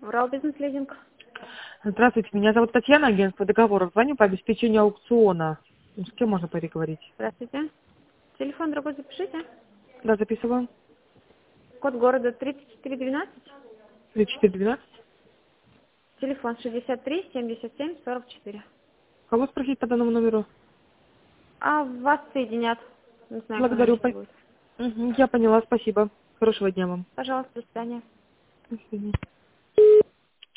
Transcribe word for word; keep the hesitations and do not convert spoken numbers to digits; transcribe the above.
Урал бизнес-лизинг. Здравствуйте, меня зовут Татьяна, агентство договоров. Звоню по обеспечению аукциона. С кем можно переговорить? Здравствуйте. Телефон другой запишите. Да, записываю. Код города тридцать четыре двенадцать. тридцать четыре двенадцать. Телефон шестьдесят три семьдесят семь сорок четыре. Кого спросить по данному номеру? А вас соединят. Не знаю, кто на Благодарю. месте По- будет. Мгм, я поняла, спасибо. Хорошего дня вам. Пожалуйста, до свидания. До свидания.